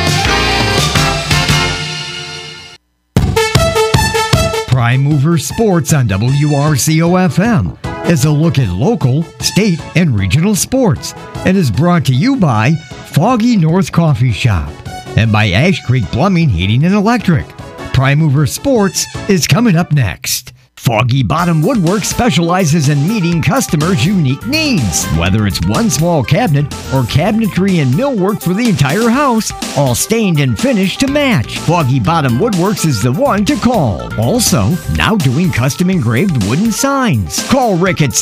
Prime Mover Sports on WRCO-FM is a look at local, state, and regional sports and is brought to you by Foggy North Coffee Shop and by Ash Creek Plumbing, Heating, and Electric. Prime Mover Sports is coming up next. Foggy Bottom Woodwork specializes in meeting customers' unique needs. Whether it's one small cabinet or cabinetry and millwork for the entire house, all stained and finished to match, Foggy Bottom Woodworks is the one to call. Also, now doing custom engraved wooden signs. Call Rick at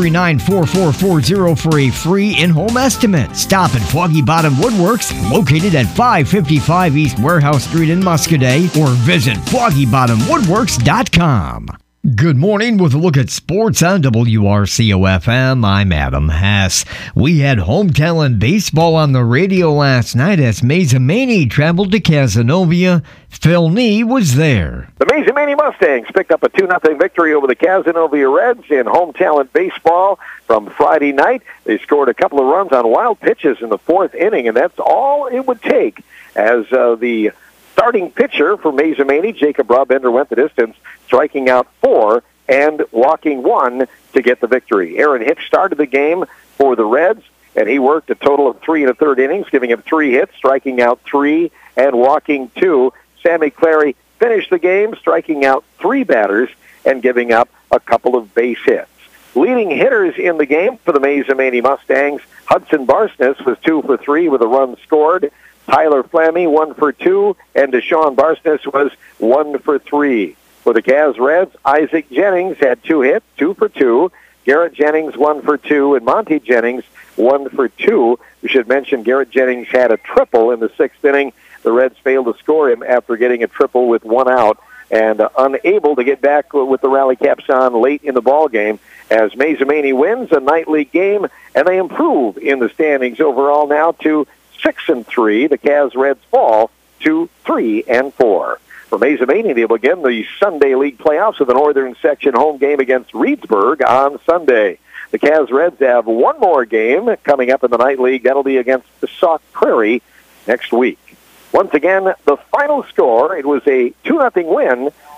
739-4440 for a free in-home estimate. Stop at Foggy Bottom Woodworks, located at 555 East Warehouse Street in Muscadet, or visit foggybottomwoodworks.com. Good morning with a look at sports on WRCO-FM. I'm Adam Hass. We had home talent baseball on the radio last night as Mazomanie traveled to Cazenovia. Phil Nee was there. The Mazomanie Mustangs picked up a 2-0 victory over the Cazenovia Reds in home talent baseball from Friday night. They scored a couple of runs on wild pitches in the fourth inning, and that's all it would take as the starting pitcher for Mazomanie, Jacob Brabender, went the distance, striking out 4 and walking 1 to get the victory. Aaron Hicks started the game for the Reds, and he worked a total of 3 1/3 innings, giving up 3 hits, striking out 3 and walking 2. Sammy Clary finished the game, striking out 3 batters and giving up a couple of base hits. Leading hitters in the game for the Mazomanie Mustangs, Hudson Barsness was 2 for 3 with a run scored. Tyler Flamme, 1 for 2, and Deshaun Barsness was 1 for 3. For the Caz Reds, Isaac Jennings had 2 hits, 2 for 2. Garrett Jennings, 1 for 2, and Monty Jennings, 1 for 2. We should mention Garrett Jennings had a triple in the 6th inning. The Reds failed to score him after getting a triple with 1 out and unable to get back with the rally caps on late in the ball game as Mazomanie wins a night league game, and they improve in the standings overall now to 6-3. The Caz Reds fall to 3-4. For Mazomanie, they'll begin the Sunday League playoffs with a Northern Section home game against Reedsburg on Sunday. The Caz Reds have one more game coming up in the night league. That'll be against the Sauk Prairie next week. Once again, the final score, it was a 2-0 win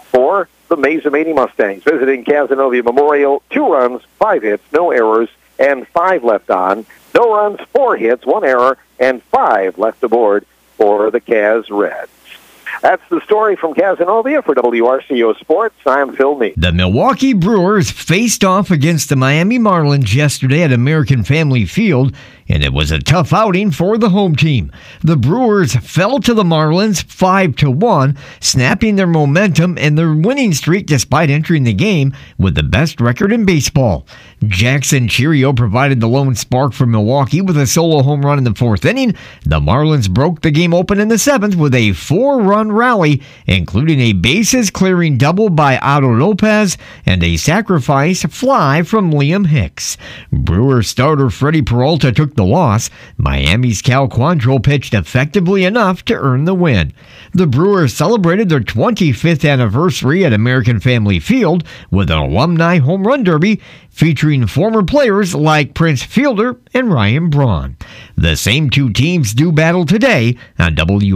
for the Mazomanie Mustangs. Visiting Cazenovia Memorial, 2 runs, 5 hits, no errors, and 5 left on. No runs, 4 hits, 1 error, and 5 left aboard for the Caz Reds. That's the story from Cazenovia. For WRCO Sports, I'm Phil Neal. The Milwaukee Brewers faced off against the Miami Marlins yesterday at American Family Field, and it was a tough outing for the home team. The Brewers fell to the Marlins 5-1, snapping their momentum and their winning streak despite entering the game with the best record in baseball. Jackson Cheerio provided the lone spark for Milwaukee with a solo home run in the 4th inning. The Marlins broke the game open in the 7th with a 4-run rally, including a bases-clearing double by Otto Lopez and a sacrifice fly from Liam Hicks. Brewer starter Freddie Peralta took the loss. Miami's Cal Quantrill pitched effectively enough to earn the win. The Brewers celebrated their 25th anniversary at American Family Field with an alumni home run derby featuring former players like Prince Fielder and Ryan Braun. The same 2 teams do battle today on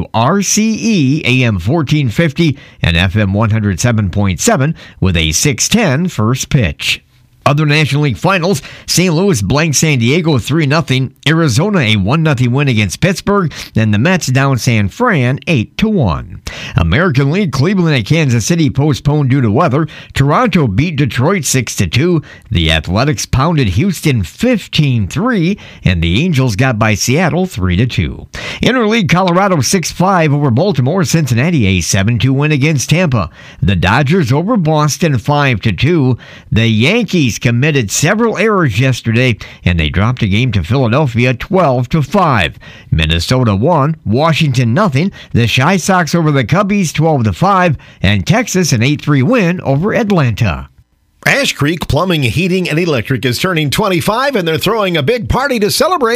WRCE AM 1450 and FM 107.7 with a 6:10 first pitch. Other National League finals, St. Louis blanked San Diego 3-0, Arizona a 1-0 win against Pittsburgh, and the Mets down San Fran 8-1. American League, Cleveland at Kansas City postponed due to weather. Toronto beat Detroit 6-2. The Athletics pounded Houston 15-3, and the Angels got by Seattle 3-2. Interleague, Colorado 6-5 over Baltimore. Cincinnati a 7-2 win against Tampa. The Dodgers over Boston 5-2. The Yankees committed several errors yesterday, and they dropped a game to Philadelphia 12-5. Minnesota won, Washington 0. The Chi Sox over the Cubbies 12-5, and Texas an 8-3 win over Atlanta. Ash Creek Plumbing, Heating, and Electric is turning 25, and they're throwing a big party to celebrate.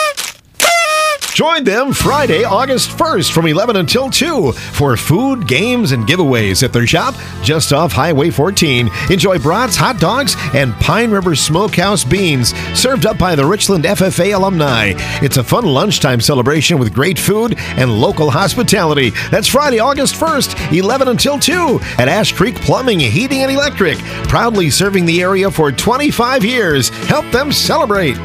Join them Friday, August 1st from 11 until 2 for food, games, and giveaways at their shop just off Highway 14. Enjoy brats, hot dogs, and Pine River Smokehouse beans served up by the Richland FFA alumni. It's a fun lunchtime celebration with great food and local hospitality. That's Friday, August 1st, 11 until 2 at Ash Creek Plumbing, Heating, and Electric. Proudly serving the area for 25 years. Help them celebrate.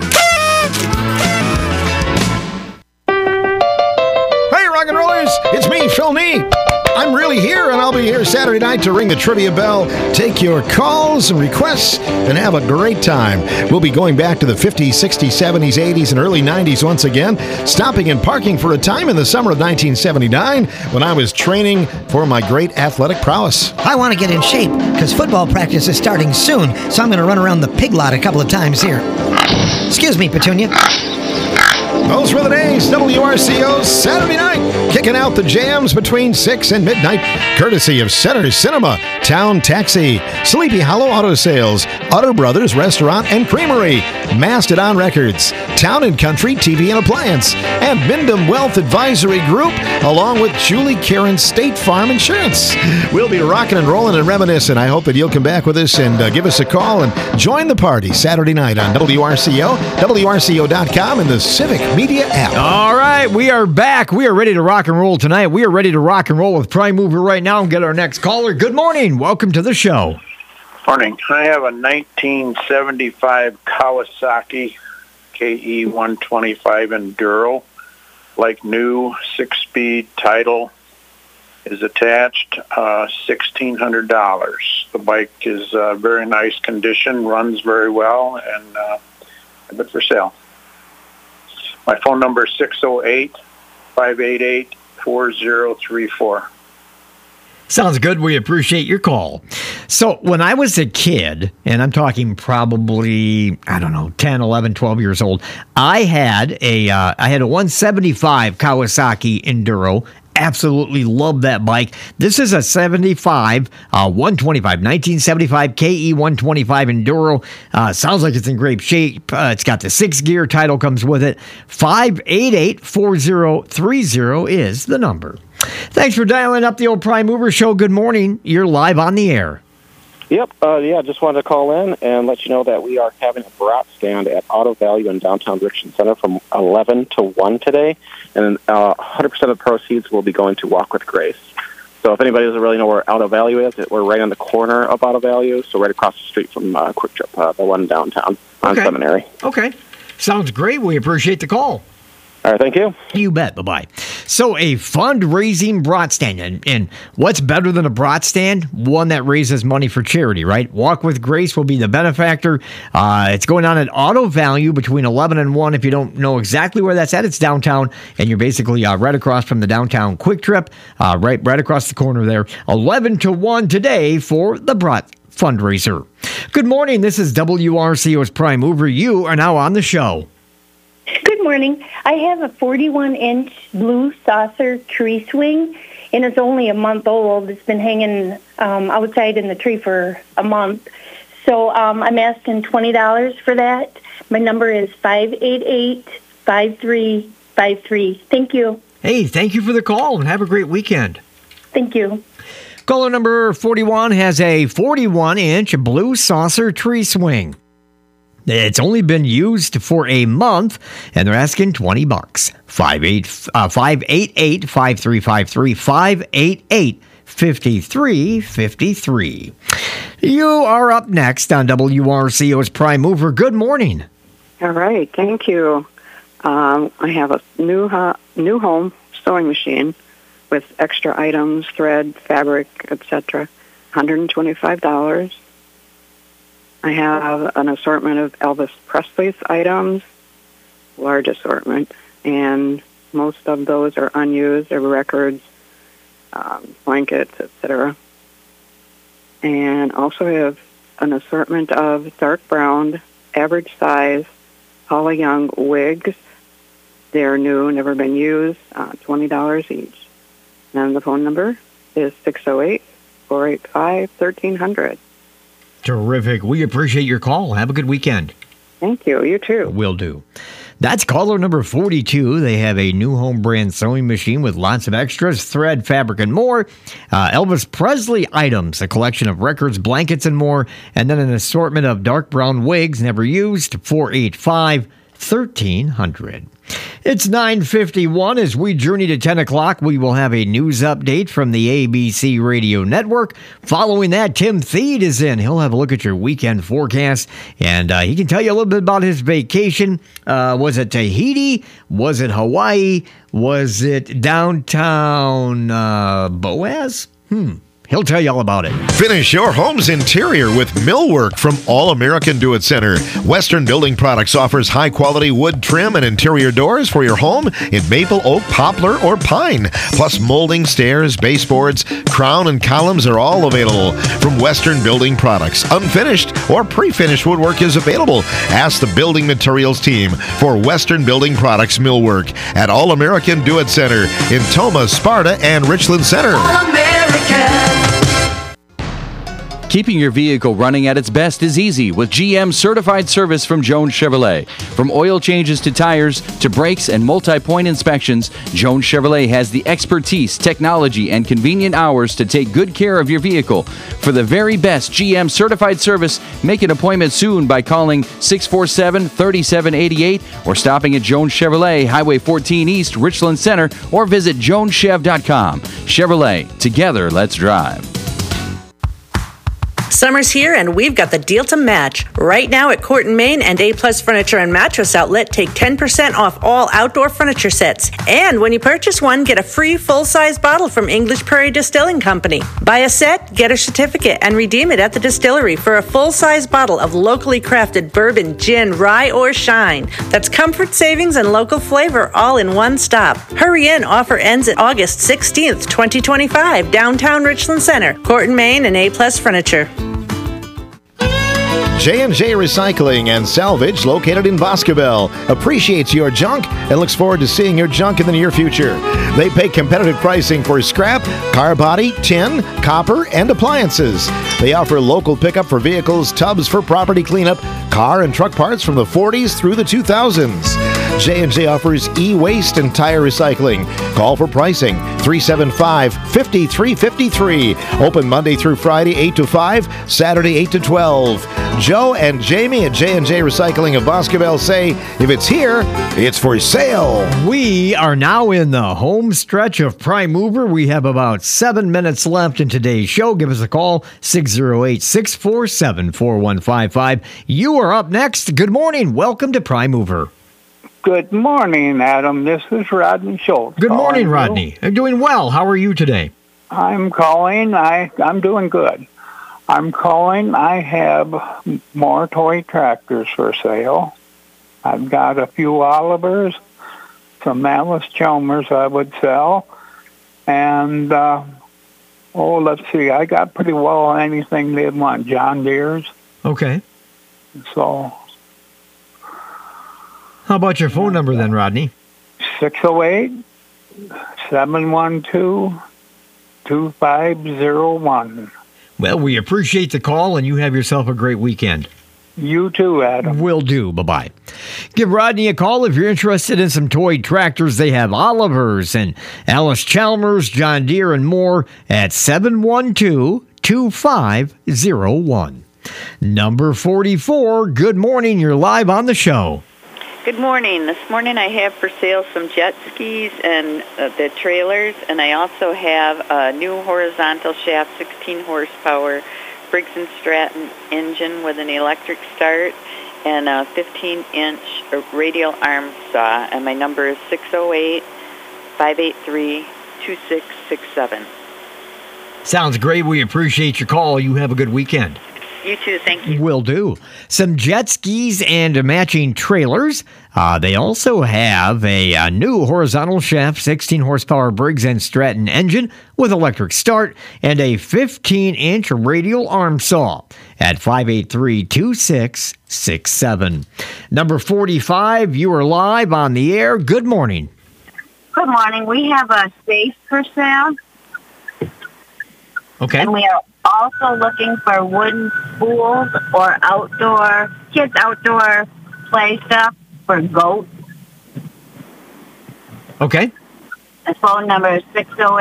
Rock and rollers, it's me, Phil Nee. I'm really here, and I'll be here Saturday night to ring the trivia bell, take your calls and requests, and have a great time. We'll be going back to the 50s, 60s, 70s, 80s, and early 90s once again, stopping and parking for a time in the summer of 1979 when I was training for my great athletic prowess. I want to get in shape because football practice is starting soon, so I'm going to run around the pig lot a couple of times here. Excuse me, Petunia. Those were the days. WRCO Saturday night, kicking out the jams between 6 and midnight, courtesy of Center Cinema, Town Taxi, Sleepy Hollow Auto Sales, Utter Brothers Restaurant and Creamery, Mastodon Records, Town and Country TV and Appliance, and Bindom Wealth Advisory Group, along with Julie Karen State Farm Insurance. We'll be rocking and rolling and reminiscing. I hope that you'll come back with us and give us a call and join the party Saturday night on WRCO, WRCO.com, and the Civic Media app. All right, we are back. We are ready to rock and roll tonight. We are ready to rock and roll with Prime Mover right now and get our next caller. Good morning. Welcome to the show. Morning. I have a 1975 Kawasaki KE125 Enduro, like new, 6-speed. Title is attached, $1,600. The bike is very nice condition, runs very well, and good for sale. My phone number is 608-588-4034. Sounds good. We appreciate your call. So when I was a kid, and I'm talking probably, 10, 11, 12 years old, I had a 175 Kawasaki Enduro. Absolutely love that bike. This is a 1975 KE125 Enduro. Sounds like it's in great shape. It's got the 6-gear. Title comes with it. 588-4030 is the number. Thanks for dialing up the old Prime Mover Show. Good morning. You're live on the air. Yep. Just wanted to call in and let you know that we are having a brat stand at Auto Value in downtown Richland Center from 11 to 1 today, and 100% of the proceeds will be going to Walk with Grace. So So if anybody doesn't really know where Auto Value is, we're right on the corner of Auto Value, so right across the street from Quick Trip, the one downtown on Seminary. Okay. Sounds great. We appreciate the call. All right, thank you. You bet. Bye-bye. So a fundraising brat stand. And what's better than a brat stand? One that raises money for charity, right? Walk with Grace will be the benefactor. It's going on at Auto Value between 11 and 1. If you don't know exactly where that's at, it's downtown. And you're basically right across from the downtown Quick Trip, right across the corner there. 11 to 1 today for the brat fundraiser. Good morning. This is WRCO's Prime Mover. You are now on the show. Good morning. I have a 41-inch blue saucer tree swing, and it's only a month old. It's been hanging outside in the tree for a month. So I'm asking $20 for that. My number is 588-5353. Thank you. Hey, thank you for the call, and have a great weekend. Thank you. Caller number 41 has a 41-inch blue saucer tree swing. It's only been used for a month, and they're asking $20. 588-5353, 588-5353. You are up next on WRCO's Prime Mover. Good morning. All right, thank you. I have a new home sewing machine with extra items, thread, fabric, etc., $125. I have an assortment of Elvis Presley's items, large assortment, and most of those are unused. They're records, blankets, etc. And also have an assortment of dark brown, average size, Paula Young wigs. They're new, never been used, $20 each. And the phone number is 608-485-1300. Terrific. We appreciate your call. Have a good weekend. Thank you. You too. Will do. That's caller number 42. They have a new home brand sewing machine with lots of extras, thread, fabric, and more. Elvis Presley items, a collection of records, blankets, and more. And then an assortment of dark brown wigs never used, 485-1300. It's 9:51. As we journey to 10 o'clock, we will have a news update from the ABC Radio Network. Following that, Tim Thede is in. He'll have a look at your weekend forecast, and he can tell you a little bit about his vacation. Was it Tahiti? Was it Hawaii? Was it downtown Boaz? He'll tell you all about it. Finish your home's interior with millwork from All American Do It Center. Western Building Products offers high-quality wood trim and interior doors for your home in maple, oak, poplar, or pine. Plus molding, stairs, baseboards, crown, and columns are all available from Western Building Products. Unfinished or pre-finished woodwork is available. Ask the building materials team for Western Building Products millwork at All American Do It Center in Tomah, Sparta, and Richland Center. All American. Keeping your vehicle running at its best is easy with GM certified service from Jones Chevrolet. From oil changes to tires to brakes and multi-point inspections, Jones Chevrolet has the expertise, technology, and convenient hours to take good care of your vehicle. For the very best GM certified service, make an appointment soon by calling 647-3788 or stopping at Jones Chevrolet, Highway 14 East, Richland Center, or visit joneschev.com. Chevrolet, together, let's drive. Summer's here, and we've got the deal to match. Right now at Court & Main and A-Plus Furniture and Mattress Outlet, take 10% off all outdoor furniture sets. And when you purchase one, get a free full-size bottle from English Prairie Distilling Company. Buy a set, get a certificate, and redeem it at the distillery for a full-size bottle of locally crafted bourbon, gin, rye, or shine. That's comfort, savings, and local flavor all in one stop. Hurry in. Offer ends at August 16th, 2025, downtown Richland Center. Court & Main and A-Plus Furniture. J&J Recycling and Salvage, located in Boscobel, appreciates your junk and looks forward to seeing your junk in the near future. They pay competitive pricing for scrap, car body, tin, copper, and appliances. They offer local pickup for vehicles, tubs for property cleanup, car and truck parts from the 40s through the 2000s. J&J offers e-waste and tire recycling. Call for pricing, 375-5353. Open Monday through Friday, 8 to 5, Saturday, 8 to 12. Joe and Jamie at J&J Recycling of Boscobel say, if it's here, it's for sale. We are now in the home stretch of Prime Mover. We have about 7 minutes left in today's show. Give us a call, 608-647-4155. You are up next. Good morning. Welcome to Prime Mover. Good morning, Adam. This is Rodney Schultz. Good morning, Rodney. I'm doing well. How are you today? I'm calling. I'm doing good. I'm calling. I have more toy tractors for sale. I've got a few Olivers, some Alice Chalmers I would sell, and let's see. I got pretty well anything they'd want. John Deere's. Okay. So. How about your phone number then, Rodney? 608-712-2501. Well, we appreciate the call, and you have yourself a great weekend. You too, Adam. Will do. Bye-bye. Give Rodney a call if you're interested in some toy tractors. They have Olivers and Alice Chalmers, John Deere, and more at 712-2501. Number 44, good morning. You're live on the show. Good morning. This morning I have for sale some jet skis and the trailers, and I also have a new horizontal shaft 16 horsepower Briggs & Stratton engine with an electric start and a 15-inch radial arm saw, and my number is 608-583-2667. Sounds great. We appreciate your call. You have a good weekend. You too. Thank you. Will do. Some jet skis and matching trailers. They also have a new horizontal shaft 16 horsepower Briggs & Stratton engine with electric start and a 15-inch radial arm saw at 583-2667. Number 45, you are live on the air. Good morning. Good morning. We have a safe for sale. Okay. And we are also looking for wooden spools or kids' outdoor play stuff for goats. Okay. The phone number is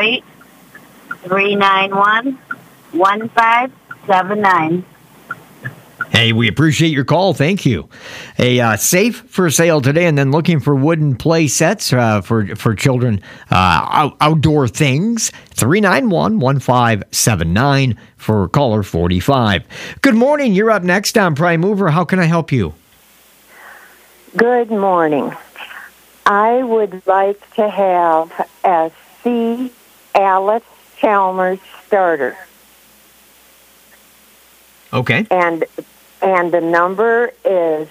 608-391-1579. Hey, we appreciate your call. Thank you. A safe for sale today, and then looking for wooden play sets for children, outdoor things. 391-1579 for caller 45. Good morning. You're up next on Prime Mover. How can I help you? Good morning. I would like to have a C. Alice Chalmers starter. Okay. And the number is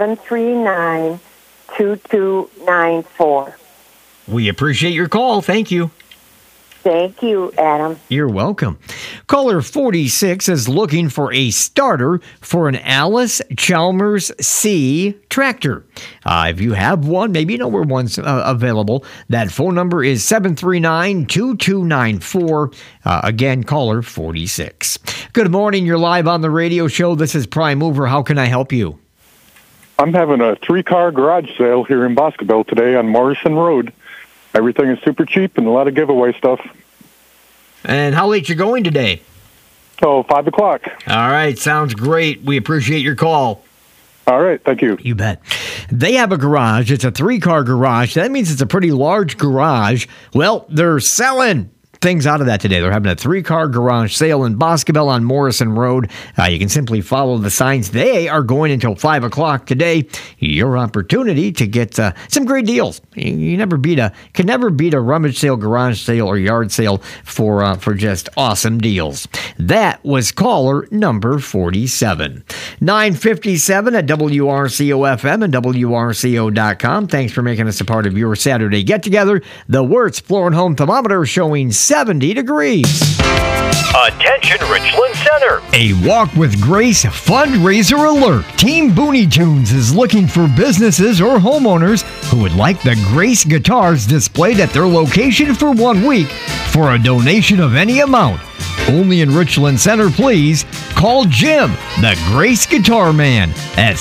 739-2294. We appreciate your call. Thank you. Thank you, Adam. You're welcome. Caller 46 is looking for a starter for an Alice Chalmers C tractor. If you have one, maybe you know where one's available. That phone number is 739-2294. Again, caller 46. Good morning. You're live on the radio show. This is Prime Mover. How can I help you? I'm having a 3-car garage sale here in Boscobel today on Morrison Road. Everything is super cheap and a lot of giveaway stuff. And how late you going today? Oh, 5 o'clock. All right, sounds great. We appreciate your call. All right, thank you. You bet. They have a garage. It's a 3-car garage. That means it's a pretty large garage. Well, they're selling things out of that today. They're having a 3-car garage sale in Boscobel on Morrison Road. You can simply follow the signs. They are going until 5 o'clock today. Your opportunity to get some great deals. You can never beat a rummage sale, garage sale, or yard sale for just awesome deals. That was caller number 47. 9:57 at WRCO-FM and WRCO.com. Thanks for making us a part of your Saturday get-together. The Wirtz Floor and Home Thermometer showing 70 degrees. Attention Richland Center. A Walk with Grace fundraiser alert. Team Booney Tunes is looking for businesses or homeowners who would like the Grace guitars displayed at their location for 1 week for a donation of any amount. Only in Richland Center, please. Call Jim, the Grace Guitar Man, at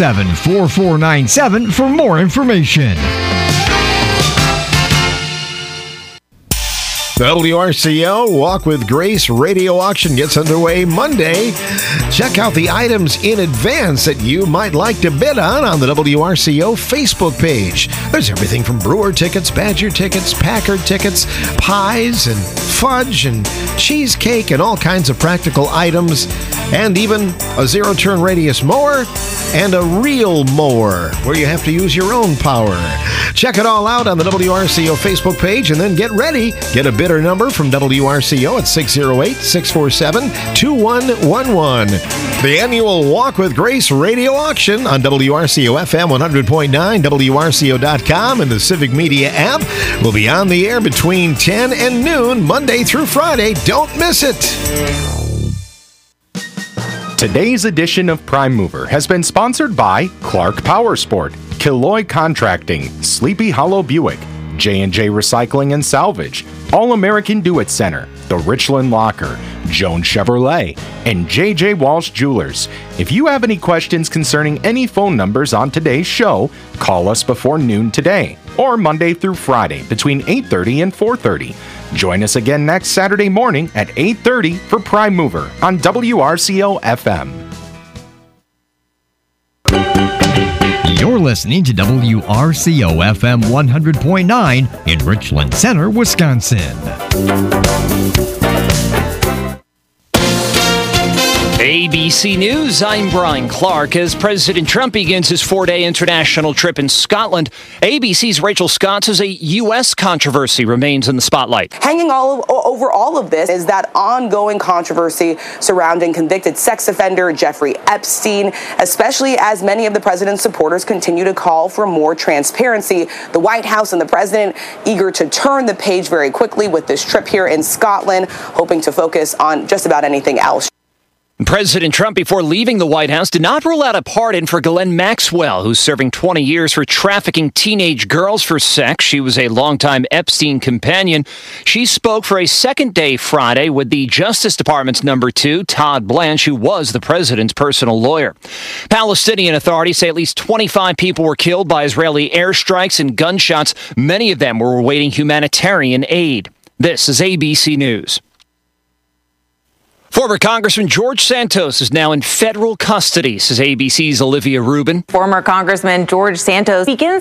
608-647-4497 for more information. The WRCO Walk with Grace radio auction gets underway Monday. Check out the items in advance that you might like to bid on the WRCO Facebook page. There's everything from Brewer tickets, Badger tickets, Packard tickets, pies and fudge and cheesecake and all kinds of practical items, and even a zero-turn radius mower and a real mower where you have to use your own power. Check it all out on the WRCO Facebook page, and then get ready. Get a bidder number from WRCO at 608-647-2111. The annual Walk with Grace radio auction on WRCO FM 100.9, WRCO.com, and the Civic Media app will be on the air between 10 and noon, Monday through Friday. Don't miss it. Today's edition of Prime Mover has been sponsored by Clark Powersport, Killoy Contracting, Sleepy Hollow Buick, J&J Recycling and Salvage, All-American Do-It Center, the Richland Locker, Jones Chevrolet, and J.J. Walsh Jewelers. If you have any questions concerning any phone numbers on today's show, call us before noon today or Monday through Friday between 8:30 and 4:30. Join us again next Saturday morning at 8:30 for Prime Mover on WRCO FM. You're listening to WRCO FM 100.9 in Richland Center, Wisconsin. ABC News, I'm Brian Clark. As President Trump begins his 4-day international trip in Scotland, ABC's Rachel Scott says a U.S. controversy remains in the spotlight. Hanging over all of this is that ongoing controversy surrounding convicted sex offender Jeffrey Epstein, especially as many of the president's supporters continue to call for more transparency. The White House and the president eager to turn the page very quickly with this trip here in Scotland, hoping to focus on just about anything else. President Trump, before leaving the White House, did not rule out a pardon for Ghislaine Maxwell, who's serving 20 years for trafficking teenage girls for sex. She was a longtime Epstein companion. She spoke for a second day Friday with the Justice Department's number 2, Todd Blanche, who was the president's personal lawyer. Palestinian authorities say at least 25 people were killed by Israeli airstrikes and gunshots. Many of them were awaiting humanitarian aid. This is ABC News. Former Congressman George Santos is now in federal custody, says ABC's Olivia Rubin. Former Congressman George Santos begins